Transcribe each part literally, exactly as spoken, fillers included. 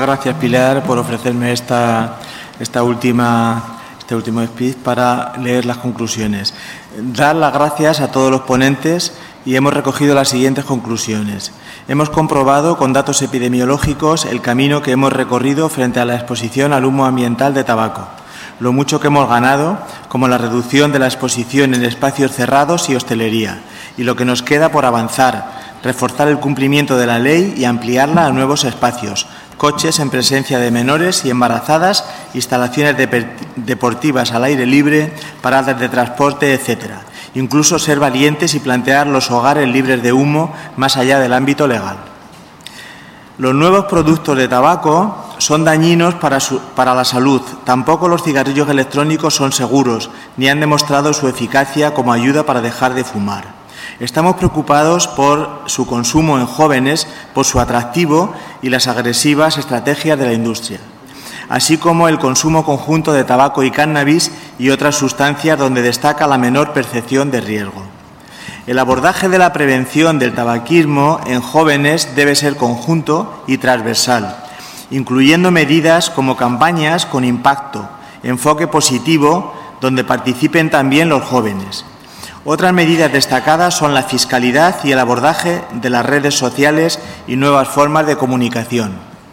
gracias, Pilar, por ofrecerme esta, esta última, este último speech para leer las conclusiones. Dar las gracias a todos los ponentes y hemos recogido las siguientes conclusiones. Hemos comprobado con datos epidemiológicos el camino que hemos recorrido frente a la exposición al humo ambiental de tabaco, lo mucho que hemos ganado, como la reducción de la exposición en espacios cerrados y hostelería, y lo que nos queda por avanzar, reforzar el cumplimiento de la ley y ampliarla a nuevos espacios, coches en presencia de menores y embarazadas, instalaciones de deportivas al aire libre, paradas de transporte, etcétera. Incluso ser valientes y plantear los hogares libres de humo más allá del ámbito legal. Los nuevos productos de tabaco son dañinos para, su, para la salud. Tampoco los cigarrillos electrónicos son seguros, ni han demostrado su eficacia como ayuda para dejar de fumar. Estamos preocupados por su consumo en jóvenes, por su atractivo y las agresivas estrategias de la industria, así como el consumo conjunto de tabaco y cannabis y otras sustancias donde destaca la menor percepción de riesgo. El abordaje de la prevención del tabaquismo en jóvenes debe ser conjunto y transversal, incluyendo medidas como campañas con impacto, enfoque positivo, donde participen también los jóvenes. Otras medidas destacadas son la fiscalidad y el abordaje de las redes sociales y nuevas formas de comunicación.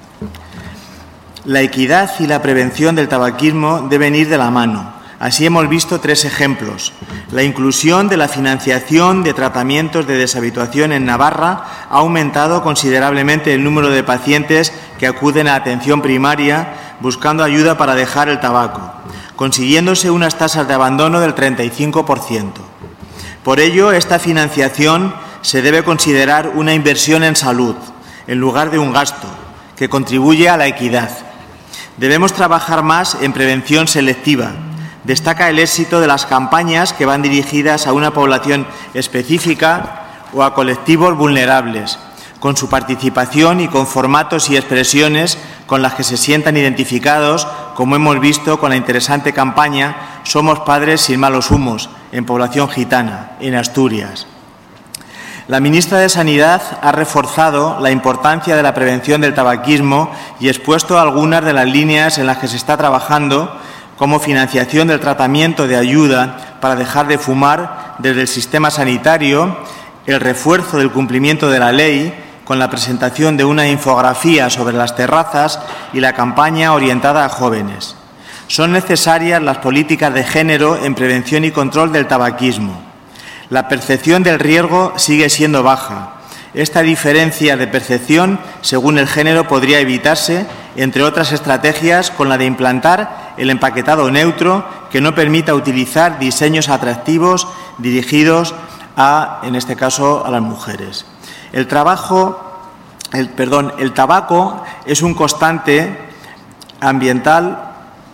La equidad y la prevención del tabaquismo deben ir de la mano. Así hemos visto tres ejemplos. La inclusión de la financiación de tratamientos de deshabituación en Navarra ha aumentado considerablemente el número de pacientes que acuden a atención primaria buscando ayuda para dejar el tabaco, consiguiéndose unas tasas de abandono del treinta y cinco por ciento. Por ello, esta financiación se debe considerar una inversión en salud, en lugar de un gasto, que contribuye a la equidad. Debemos trabajar más en prevención selectiva. Destaca el éxito de las campañas que van dirigidas a una población específica o a colectivos vulnerables, con su participación y con formatos y expresiones con las que se sientan identificados, como hemos visto con la interesante campaña Somos padres sin malos humos, en población gitana, en Asturias. La ministra de Sanidad ha reforzado la importancia de la prevención del tabaquismo y expuesto algunas de las líneas en las que se está trabajando, como financiación del tratamiento de ayuda para dejar de fumar desde el sistema sanitario, el refuerzo del cumplimiento de la ley, con la presentación de una infografía sobre las terrazas y la campaña orientada a jóvenes. Son necesarias las políticas de género en prevención y control del tabaquismo. La percepción del riesgo sigue siendo baja. Esta diferencia de percepción, según el género, podría evitarse, entre otras estrategias, con la de implantar el empaquetado neutro, que no permita utilizar diseños atractivos dirigidos a, en este caso, a las mujeres. El trabajo, el, perdón, el tabaco es un constante ambiental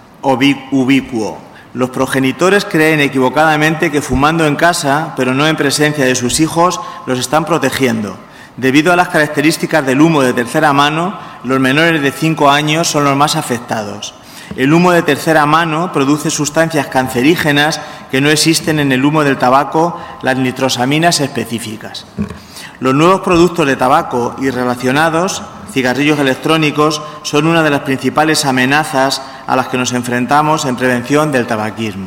ubicuo. Los progenitores creen equivocadamente que fumando en casa, pero no en presencia de sus hijos, los están protegiendo. Debido a las características del humo de tercera mano, los menores de cinco años son los más afectados. El humo de tercera mano produce sustancias cancerígenas que no existen en el humo del tabaco, las nitrosaminas específicas. Los nuevos productos de tabaco y relacionados, cigarrillos electrónicos, son una de las principales amenazas a las que nos enfrentamos en prevención del tabaquismo.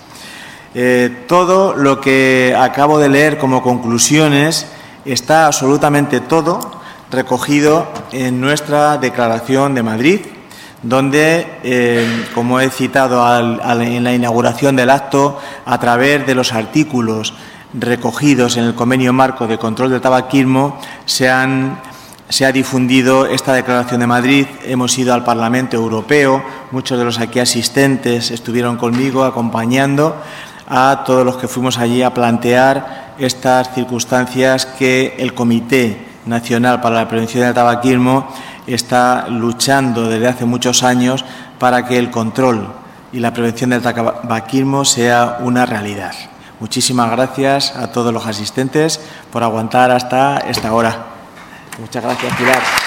Eh, todo lo que acabo de leer como conclusiones está absolutamente todo recogido en nuestra Declaración de Madrid, donde, eh, como he citado al, al, en la inauguración del acto, a través de los artículos recogidos en el Convenio Marco de Control del Tabaquismo, se, han, se ha difundido esta Declaración de Madrid. Hemos ido al Parlamento Europeo, muchos de los aquí asistentes estuvieron conmigo acompañando a todos los que fuimos allí a plantear estas circunstancias que el Comité Nacional para la Prevención del Tabaquismo está luchando desde hace muchos años para que el control y la prevención del tabaquismo sea una realidad. Muchísimas gracias a todos los asistentes por aguantar hasta esta hora. Muchas gracias, Pilar.